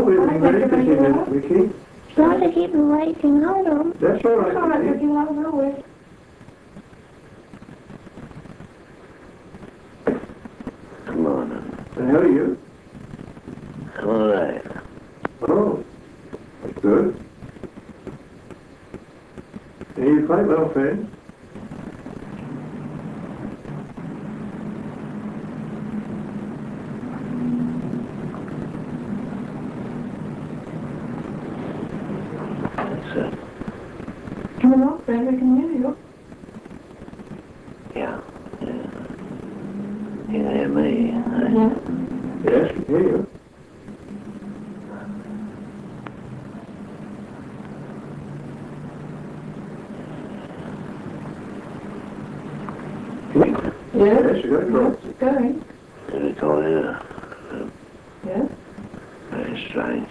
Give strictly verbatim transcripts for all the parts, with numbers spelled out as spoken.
we've been very busy, Miss Vicky. Sorry to keep you waiting. Hold on. That's all right, All right, Vicky. Vicky, I'll go with. Good morning. And how are you? I'm all right. Oh, that's good. Are you quite well fed? That's it. Come along, friend, we can hear you. Yeah. Yeah. You can hear me. I, Yeah. Yes, we hear you. Yes. Yes, you got it Yes, right. it's going. did it call you? Yes. Very strange.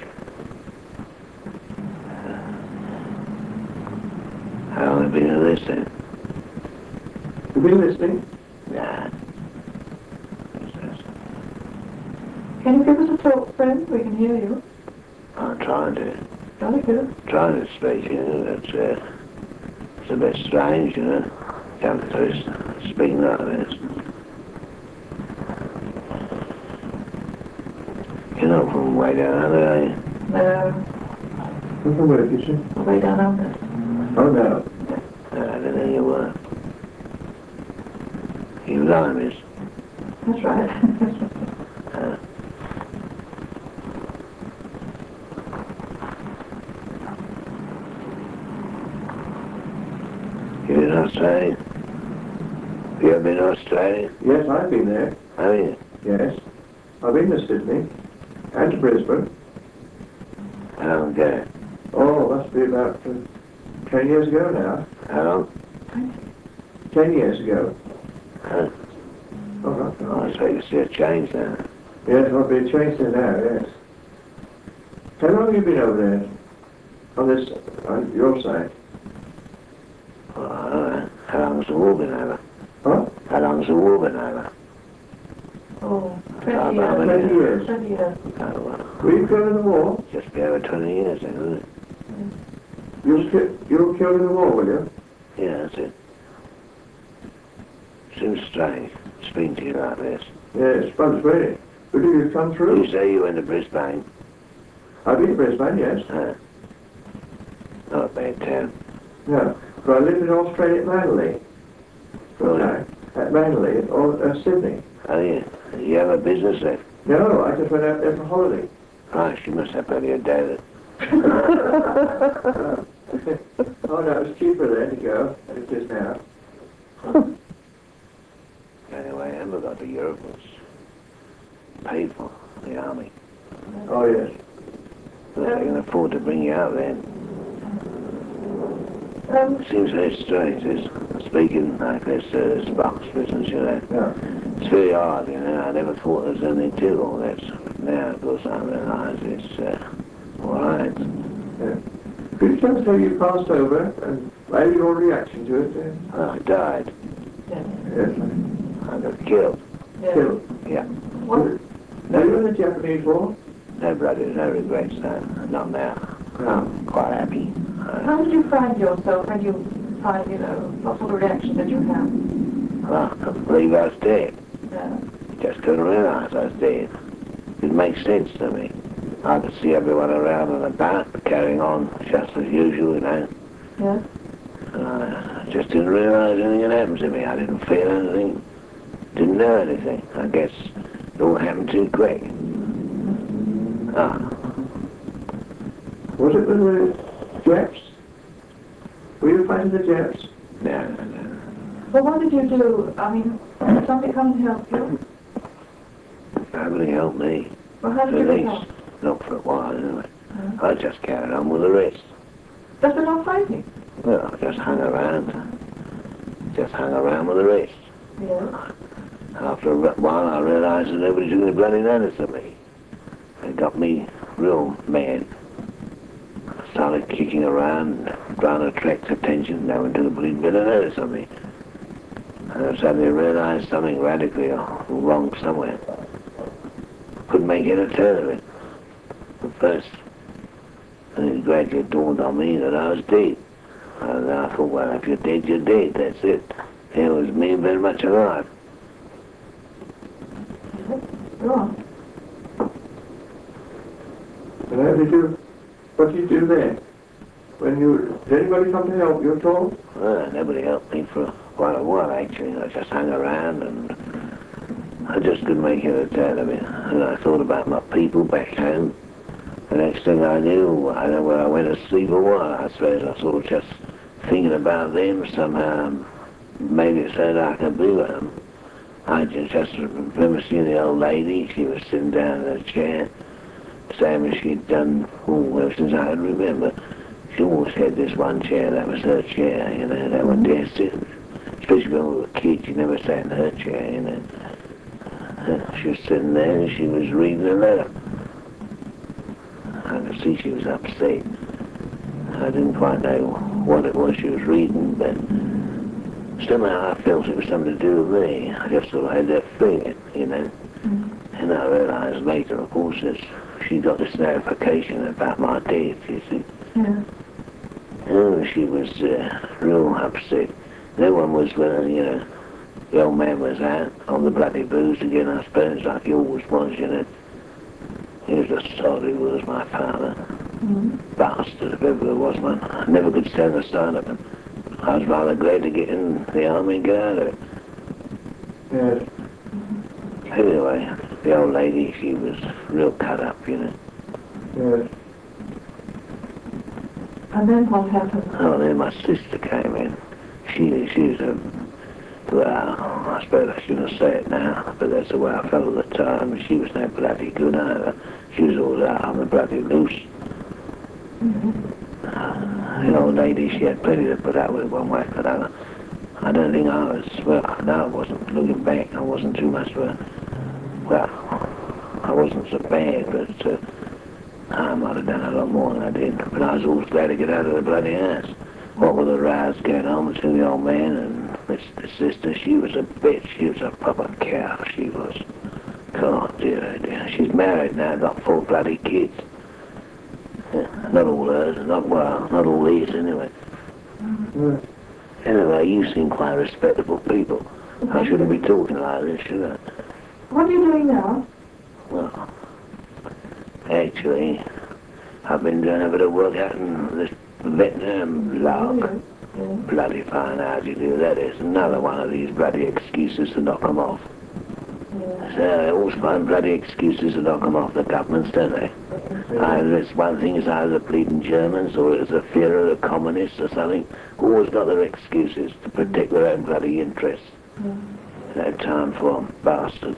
How long have you been listening? You've been listening? Nah. What's this? Can you give us a talk, friend? We can hear you. I'm trying to, Jolly good. trying to speak, you know, that's, uh, it's a bit strange, you know. Come to speaking like this. You're not from way down under, are you? No. From where, did you? Way down under. Oh, no. No, I didn't know you were. You limeys. That's right. Uh, you in Australia? You ever been to Australia? Yes, I've been there. Have you? Yes. I've been to Sydney and to Brisbane. How long ago? Oh, must be about uh, ten years ago now. How long? Ten years ago. Huh? Oh, right. Oh, I suppose you see a change now. Yes, I'll be changed there now, yes. How long have you been over there? On this, on your side? Well, I don't know. How long's the war been over? Huh? How long's the war been over? Oh, How twenty how years. many Twenty years. twenty years. Oh, well, Were you killed in the war? just be over twenty years then, isn't it? You were, ki- you were killed in the war, were you? Yeah, that's it. Seems strange, speaking to you like this. Yes, but it's really. Where did you come You through? say you went to Brisbane. I've been to Brisbane, yes. Huh? Not a bad town. No. But I lived in Australia at Manly. For a time. At Manly, or uh, Sydney. Oh, yeah. You have a business there? No, I just went out there for holiday. Gosh, you must have plenty of data. Oh, no, it was cheaper then to go than it is now. Anyway, I never got to Europe. It was paid for, the army. Oh, yes. But they can afford to bring you out then. Um, Seems very strange, this speaking like this, uh, this box business, you know. Yeah. It's very hard, you know. I never thought there was anything to all this. Now, of course, I realise it's uh, all right. Yeah. Could you tell us how you passed over and maybe your reaction to it? Uh, Well, I died. yeah. yes. I got killed. Yeah. Killed. Yeah. What? Were you in the Japanese War? No brothers, no regrets, no. Not now. I'm quite happy. Uh, How did you find yourself when you find, you know, what sort of reaction did you have? well, I couldn't believe I was dead. Yeah. Just couldn't realise I was dead. It makes sense to me. I could see everyone around on the boat carrying on just as usual, you know. Yeah. And I just didn't realise anything had happened to me. I didn't feel anything. Didn't know anything. I guess it all happened too quick. Ah, Was it with the Japs? Were you fighting the Japs? no, no, no. Well, what did you do? I mean, did somebody come and help you? Nobody helped me. Well, how did At you get least, help? not for a while, anyway. Hmm. I just carried on with the rest. Just without fighting? Well, I just hung around. Just hung around with the rest. Yeah. After a while, I realised that nobody took any bloody notice of me. It got me real mad. I started kicking around, trying to attract attention. No one took a bleeding bit of notice of me. And I suddenly realised something radically wrong somewhere. Couldn't make head or tail of it. at first. And it gradually dawned on me that I was dead. And I thought, well, if you're dead, you're dead, that's it. It was me very much alive. Go on. And how did you, what did you do then? When you, did anybody come to help you at all? Well, nobody helped me for quite a while, actually. I just hung around and I just couldn't make head out of it. And I thought about my people back home. The next thing I knew, I don't know where I went to sleep or what. I suppose I sort of just thinking about them somehow made it so that I could be with them. I just, just remember seeing the old lady. She was sitting down in a chair, same as she'd done oh, ever since I could remember. She always had this one chair, that was her chair, you know, that one dare sit. Especially when we were kids, she never sat in her chair, you know. She was sitting there and she was reading a letter. I could see she was upset. I didn't quite know what it was she was reading, but somehow I felt it was something to do with me. I just sort of had that feeling, you know. Mm-hmm. And I realised later, of course, that she got this notification about my death, you see. Yeah. Oh, she was uh, real upset. No one was, well, you know, the old man was out on the bloody booze again, I suppose, like he always was, you know. He was a sod, he was, my father. Mm-hmm. Bastard, if ever there was one. I never could stand the sight of him. I was rather glad to get in the army and get out of it. Yes. Anyway, the old lady, she was real cut up, you know. Yes. And then what happened? Oh, then my sister came in. She, she was a, well, I suppose I shouldn't say it now, but that's the way I felt at the time. She was no bloody good either. She was all out on the bloody loose. Mm-hmm. Uh, the old lady, she had plenty to put up with one way or another. I don't think I was, well, no, I wasn't, looking back, I wasn't too much of a, well, I wasn't so bad, but uh, I might have done a lot more than I did. But I was always glad to get out of the bloody house. What with the rows going on between the old man and his, his sister, she was a bitch. She was a proper cow, she was. God, dear, oh dear. She's married now, got four bloody kids. Yeah, not all hers, not, well, not all these anyway. Mm. Anyway, you seem quite respectable people. I shouldn't be talking like this, should I? What are you doing now? Well, actually, I've been doing a bit of work out in this Vietnam log. Yeah. Yeah. Bloody fine how do you do that is another one of these bloody excuses to knock them off. Yeah. So they always find bloody excuses to knock them off, the governments, don't they? Either it's one thing is either the bleeding Germans or it's a fear of the communists or something. Always got their excuses to protect their own bloody interests. Yeah. No time for them, bastards.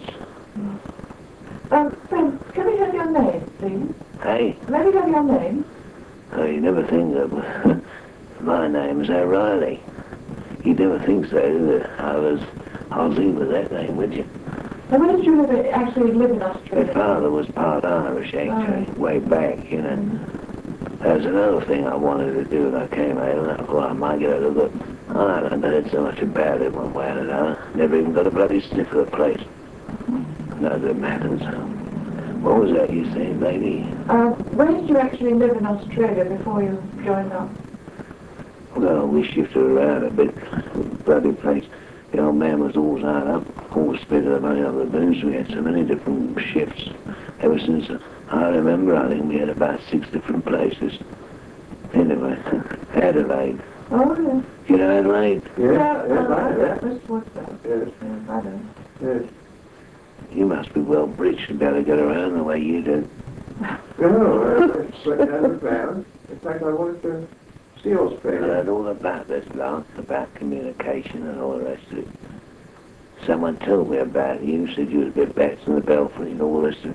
Um, friend, can we have your name, please? Hey, May we have your name? oh, you never think that my name's O'Reilly. You'd never think so, that I was Aussie with that name, would you? And when did you live, actually live in My Australia? father was part Irish, actually, Oh. way back, you know. There's another thing I wanted to do when I came out, and I thought I might get a look. I haven't heard so much about it one way or another. Never even got a bloody sniff of the place. No, that matters. What was that you saying, lady? Uh, where did you actually live in Australia before you joined up? Well, we shifted around a bit. Bloody place. The old man was always hard up, always spending the money on the booze. We had so many different shifts. Ever since I remember, I think we had about six different places. Anyway, Adelaide. Oh, yeah. You know Adelaide? Yes, Yeah, yes, uh, I know that. West Woodstock. Yes, Yeah, I know. yes. You must be well bridged to be able to get around the way you do. No, I just went down the ground. In fact, I wanted to see I Australia. heard all about this lot, about communication and all the rest of it. Someone told me about you, said you was a bit better than the Belfry and all this.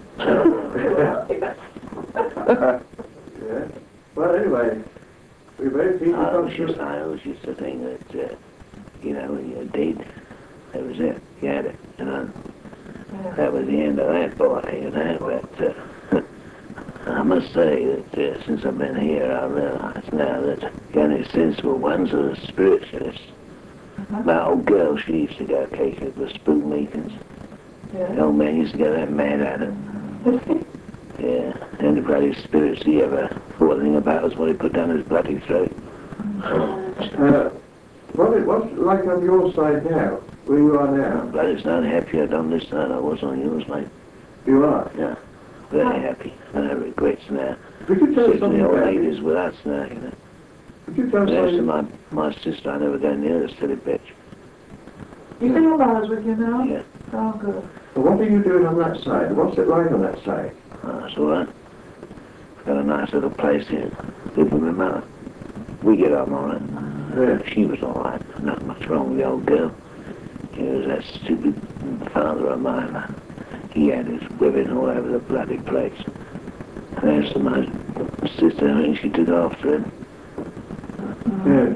Yeah. Well, anyway, we're very pleased to I come was just, to. I always used to think that, uh, you know, when you're dead, that was it. You had it, you know. Yeah. That was the end of that boy, you know. But uh, I must say that uh, since I've been here, I realise now that the only sensible ones are the spiritualists. Uh-huh. My old girl, she used to go occasionally to the spook meetings. The Yeah. old man used to get that mad at her. Yeah. The only bloody spirits he ever thought anything about was what he put down his bloody throat. Uh, what it, what's it like on your side now, where you are now? Bloody not happier on this side I was on yours, mate. You are? Yeah. Very happy. No regrets now. Could you tell us Sitting something the old about ladies with us now, you know. Could you tell us As to something? my, my sister, I never go near the silly bitch. You say your mother's with you now? Yeah. Oh, good. Well, what are you doing on that side? What's it like on that side? Oh, that's all right. Got a nice little place here. Live with my mother. We get on all right. Yeah. She was all right. Not much wrong with the old girl. He was that stupid father of mine. He had his women all over the bloody place. And as to my sister, I mean, she took after him. Yeah.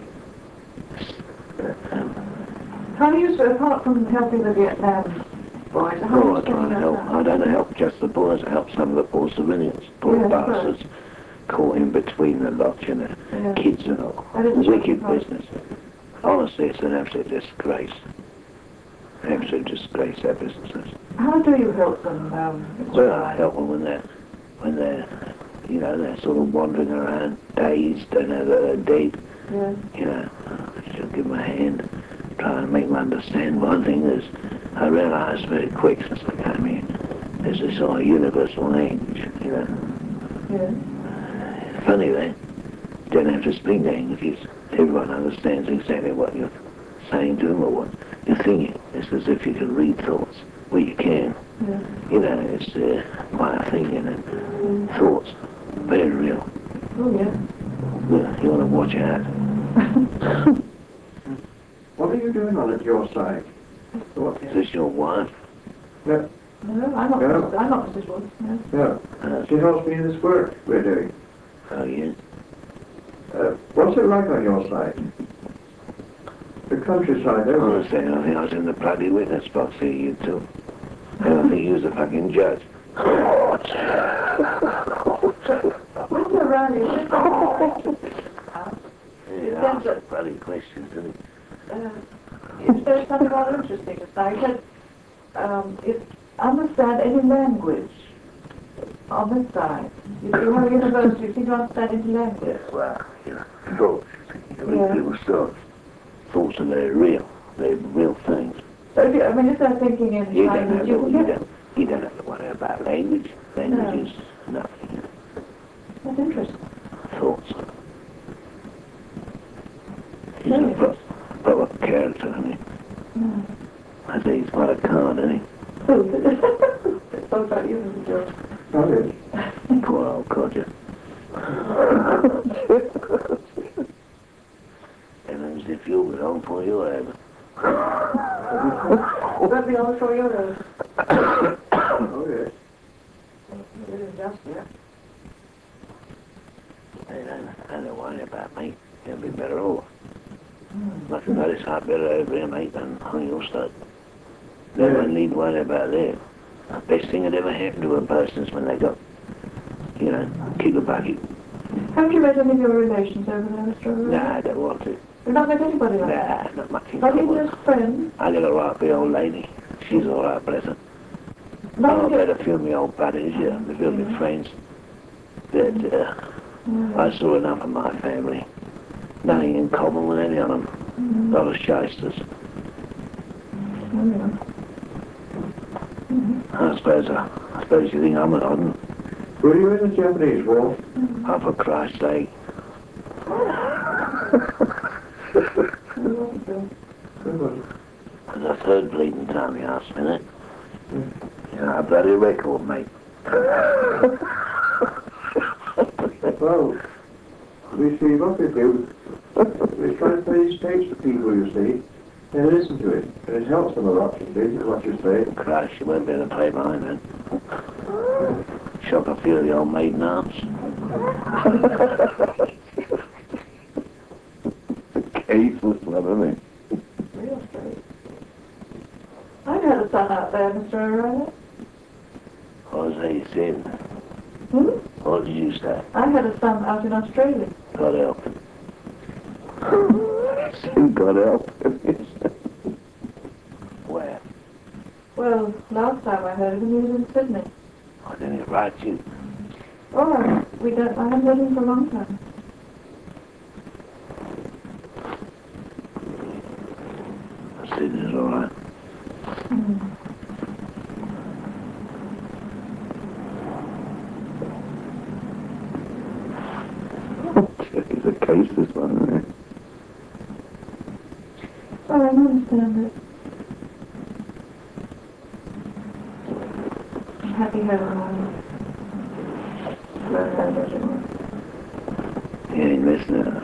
How do you, apart from helping the Vietnam boys, how Oh, I do you try to help. I don't help just the boys. I help some of the poor civilians. Poor Yeah, bastards. Caught in between the lot, you know. Yeah. Kids and all. That is Wicked right. business. Honestly, it's an absolute disgrace. Absolute disgrace, that business is. How do you help them? Um, Well, I help them when they're, when they're, you know, they're sort of wandering around, dazed, don't know that they're dead. Yeah. You know, I should give them a hand, try and make them understand. One thing is, I realised very quick since I came here, there's this sort of universal language, you know. Yeah. Funny that. You don't have to speak the English. Everyone understands exactly what you're saying to them or what you're thinking. It's as if you can read thoughts. Well, you can. Yeah. You know, it's uh, quite a thing, you know. Thoughts, very real. Oh, yeah. Well, you want to watch out. What are you doing on it, your side? What? Is this your wife? No, No, I'm not, Yeah. I'm not Missus Woods. No. no. Uh, She helps me in this work we're doing. oh, yeah? Uh, what's it like on your side? The countryside, don't you? Honestly, I think I was in the bloody witness box here, you two. And I think you was the fucking judge. When's the rally? Yeah, ask the bloody questions, didn't he? Uh, if there's something rather interesting to say, that um, if understand any language on this side, if you have a university, you think you understand any language. Yes, well, you know, thoughts. You read Yeah. people's thoughts. Thoughts are very real. They're real things. So if you, I mean, if they're thinking in You don't have Chinese, to, you can you get don't, you don't have to worry about language. Language is nothing. That's interesting. Thoughts. He's a pro- proper character, I mean. Mm. I think he's quite a card, isn't he? It's so about you, Mister Jones. Oh, Poor old codger. Evans, if you were home for you, Evan. Let me on the show your road. oh yes. It isn't just yet. They don't, they don't worry about me. They'll be better off. Must have noticed how better over here, mate, than on your side. No Yeah. one need worry about them. The best thing that ever happened to a person is when they got, you know, kick a bucket. Haven't you met any of your relations over there, Mister O'Reilly? Nah, I don't want to. You've not met anybody like that? Nah, not much in Not even common. as friends? I got a right big old lady. She's all right, bless her. Not I've even had a few of my old buddies, yeah, a few of my friends. But uh, Mm. I saw enough of my family. Nothing in common with any of them. Mm. A lot of shysters. Mm. I suppose, uh, I suppose you think I'm an odd one. Were you in the Japanese War? Oh, for Christ's sake. For the third bleeding time you asked me that. You know, a bloody record, mate. Well, we see what we do. We try to play these tapes to people, you see, and listen to it. And it helps them a lot, you see, what you say. Christ, you won't be able to play mine then. Shock a few of the old maiden arms. Caseless one, isn't it? Real straight. I've had a son out there, Mister O'Reilly. What was he saying? Hmm? What did you say? I had a son out in Australia. God help him. God help him. Where? Well, last time I heard of him, he was in Sydney. I didn't write you. Oh, we don't, I haven't heard him for a long time. I said it's all right. Mm. It's a case, this one, isn't it? Oh, I understand it. Happy home. He ain't listening.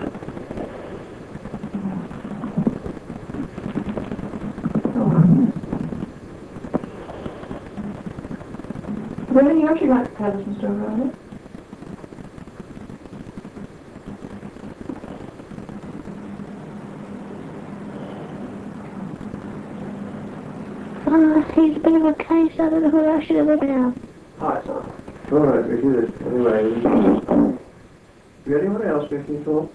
Is there anything else you'd like to tell us, Mister O'Reilly? Uh, he's a bit of a case. I don't know who I should have looked at. Hi, sir. All right, Vicky. Anyway, is there anyone else, Vicky, at all?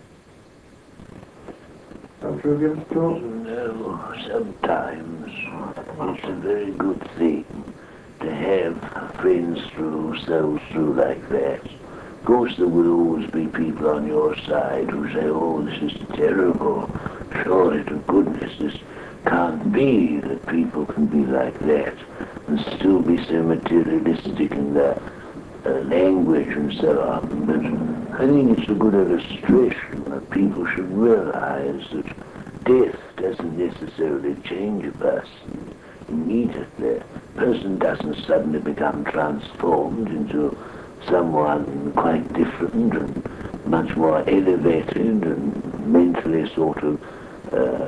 Come through give us a talk? No, sometimes it's a very good thing to have friends through, souls through like that. Of course, there will always be people on your side who say, oh, this is terrible. Surely to goodness, this can't be that people can be like that and still be so materialistic in their uh, language and so on. But I think it's a good illustration that people should realize that death doesn't necessarily change a person immediately. A person doesn't suddenly become transformed into someone quite different and much more elevated and mentally sort of uh,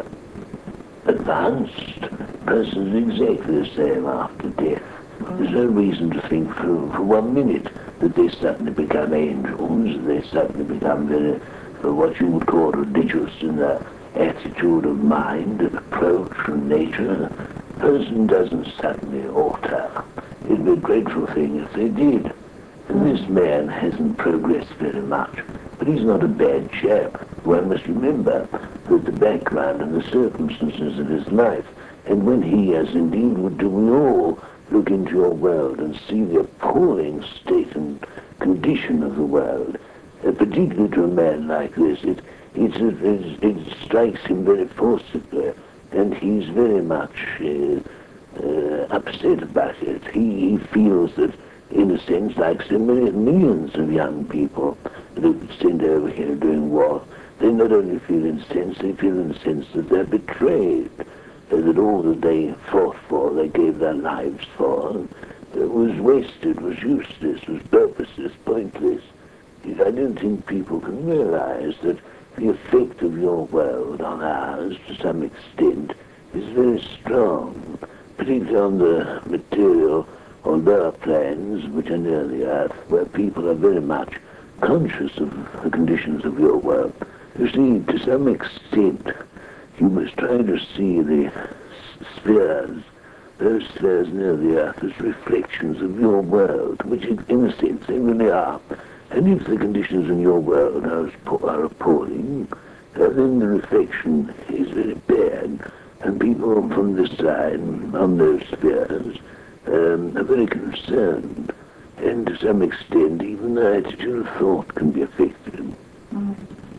advanced. Persons exactly the same after death. There's no reason to think for, for one minute that they suddenly become angels, they suddenly become very, uh, what you would call religious in their attitude of mind and approach and nature. A person doesn't suddenly alter. It'd be a grateful thing if they did. And this man hasn't progressed very much, but he's not a bad chap. One must remember that the background and the circumstances of his life, and when he, as indeed would do we all, look into your world and see the appalling state and condition of the world, uh, particularly to a man like this, it, it's, it, it strikes him very forcibly, and he's very much uh, uh, upset about it. He, he feels that, in a sense, like so many millions of young people that are sent over here doing war, they not only feel incensed, they feel incensed that they're betrayed, uh, that all that they fought for, they gave their lives for, uh, was wasted, was useless, was purposeless, pointless. I don't think people can realize that the effect of your world on ours, to some extent, is very strong, particularly on the material or lower planes which are near the earth, where people are very much conscious of the conditions of your world. You see, to some extent, you must try to see the spheres, those spheres near the earth, as reflections of your world, which in a sense they really are. And if the conditions in your world are, are appalling, uh, then the reflection is very bad, and people from this side, on those spheres, um, are very concerned, and to some extent even their attitude of thought can be affected. Mm.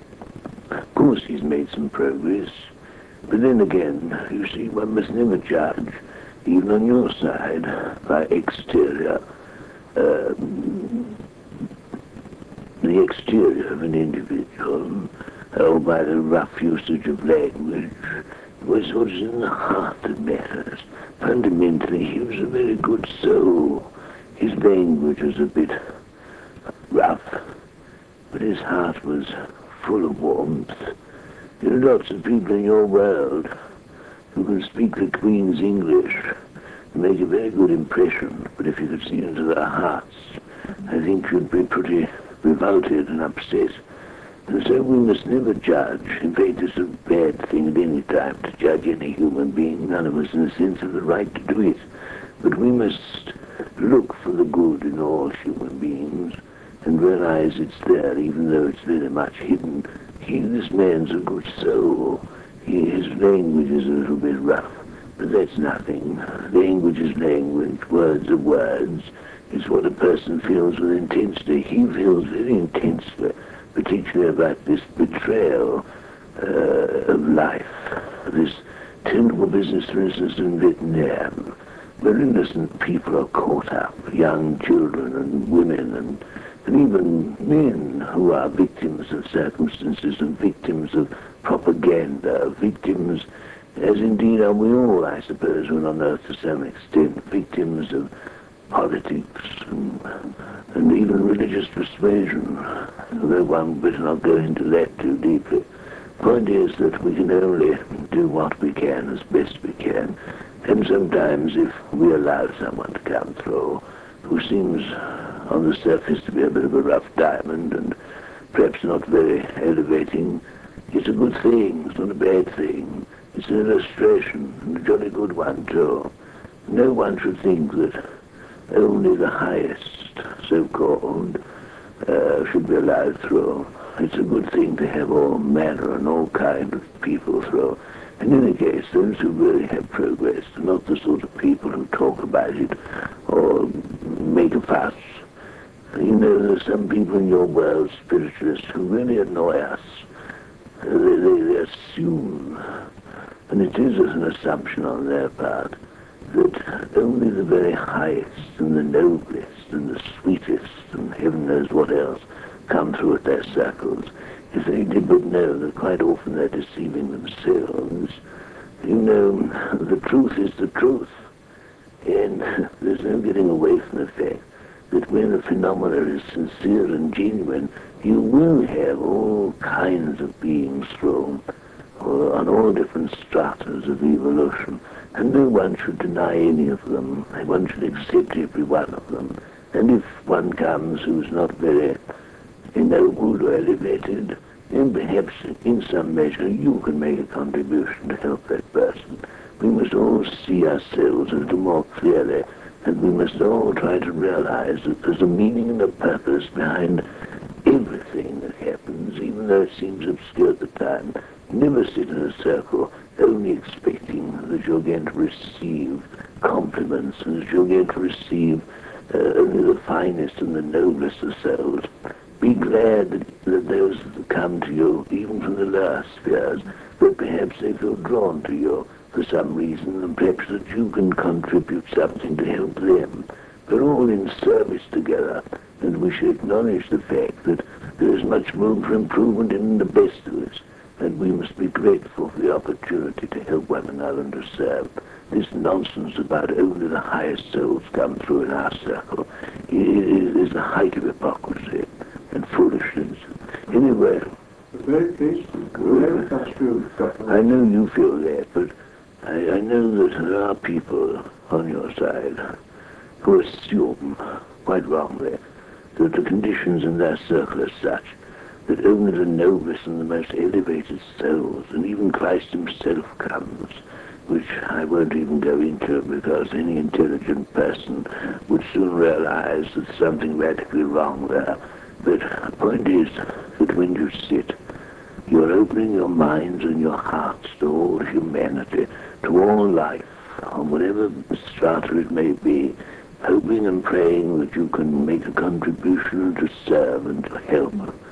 Of course he's made some progress, but then again, you see, one must never judge, even on your side, by exterior, um, the exterior of an individual, or by the rough usage of language, was what is in the heart that matters. Fundamentally, he was a very good soul. His language was a bit rough, but his heart was full of warmth. There are lots of people in your world who can speak the Queen's English and make a very good impression, but if you could see into their hearts, I think you'd be pretty revolted and upset. And so we must never judge. In fact, it's a bad thing at any time to judge any human being. None of us, in a sense, have the right to do it. But we must look for the good in all human beings and realize it's there, even though it's very much hidden. He, this man's a good soul. He, his language is a little bit rough, But that's nothing. Language is language, words are words. It's what a person feels with intensity. He feels very intensely, particularly about this betrayal uh, of life, this terrible business, for instance, in Vietnam, where innocent people are caught up, young children and women and, and even men who are victims of circumstances and victims of propaganda, victims, as indeed are we all, I suppose, when on earth to some extent, victims of politics and, and even religious persuasion, although one better not go into that too deeply. Point is that we can only do what we can as best we can, and sometimes if we allow someone to come through who seems on the surface to be a bit of a rough diamond and perhaps not very elevating, it's a good thing, it's not a bad thing. It's an illustration, and a jolly good one too. No one should think that only the highest, so-called, uh, should be allowed through. It's a good thing to have all manner and all kind of people through. In any case, those who really have progressed are not the sort of people who talk about it or make a fuss. You know, there's some people in your world, spiritualists, who really annoy us. They, they, they assume, and it is as an assumption on their part, that only the very highest and the noblest and the sweetest and heaven knows what else come through at their circles. If they did but know that quite often they're deceiving themselves. You know, the truth is the truth. And there's no getting away from the fact that when a phenomenon is sincere and genuine, you will have all kinds of beings thrown uh, on all different stratas of evolution. And no one should deny any of them. One should accept every one of them. And if one comes who's not very ennobled or elevated, then perhaps in some measure you can make a contribution to help that person. We must all see ourselves a little more clearly, and we must all try to realize that there's a meaning and a purpose behind everything that happens, even though it seems obscure at the time. Never sit in a circle only expecting that you're going to receive compliments and that you're going to receive uh, only the finest and the noblest of souls. Be glad that, that those that come to you, even from the lower spheres, that perhaps they feel drawn to you for some reason, and perhaps that you can contribute something to help them. We're all in service together, and we should acknowledge the fact that there is much room for improvement in the best of us, and we must be grateful for the opportunity to help one another and to serve. This nonsense about only the highest souls come through in our circle is, is the height of hypocrisy and foolishness. Anyway, Very pleased. Very that's true. I know you feel that, but I, I know that there are people on your side who assume, quite wrongly, that the conditions in their circle are such that only the noblest and the most elevated souls, and even Christ himself comes, which I won't even go into because any intelligent person would soon realize there's something radically wrong there. But the point is that when you sit, you're opening your minds and your hearts to all humanity, to all life, on whatever strata it may be, hoping and praying that you can make a contribution to serve and to help.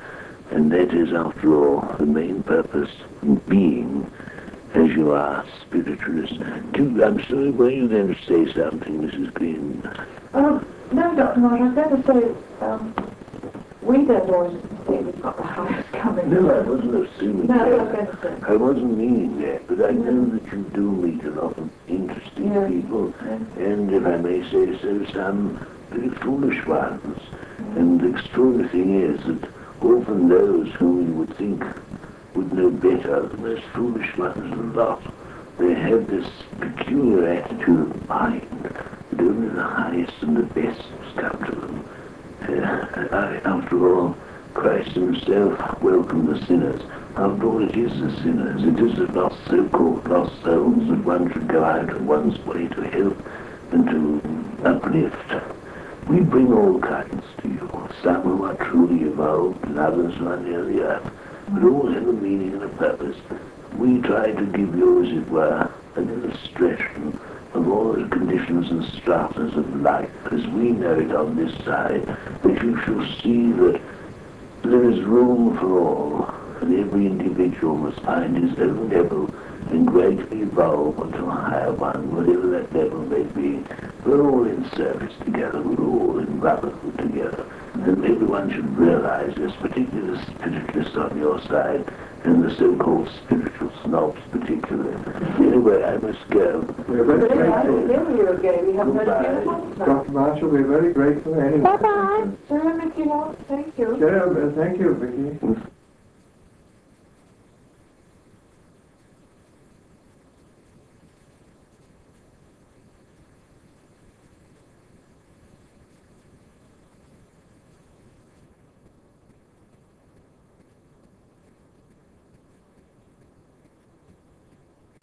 And that is, after all, the main purpose in being, as you are, spiritualist. Do, I'm sorry, were you going to say something, Missus Green? Um, no, Doctor Marsh, I was going to say, um, we don't always think we've got the highest coming. No, I wasn't assuming No, that. I was going to say. I wasn't meaning that, but I know that you do meet a lot of interesting Yeah. people, Yeah. and if I may say so, some very foolish ones. And the extraordinary thing is that often those whom you would think would know better, the most foolish ones a lot, they have this peculiar attitude of mind that only the highest and the best come to them. Uh, I, after all, Christ himself welcomed the sinners. After all, it is the sinners. It is the lost, so-called lost souls that one should go out of one's way to help and to uplift. We bring all kinds to you. Some who are truly evolved and others who are near the earth. But all have a meaning and a purpose. We try to give you, as it were, an illustration of all the conditions and stratas of life as we know it on this side, that you shall see that there is room for all, and every individual must find his own level and gradually evolve into a higher one, whatever that level may be. We're all in service together, we're all in brotherhood together, and everyone should realize this, particularly the spiritualists on your side, and the so-called spiritual snobs particularly. Anyway, I must go. We're very Very nice to grateful. hear you again. We haven't heard Goodbye. you in months now. Doctor Marshall, we're very grateful anyway. Bye-bye. Sir, Mickey Mouse, thank you. Yeah, thank you, Vicky.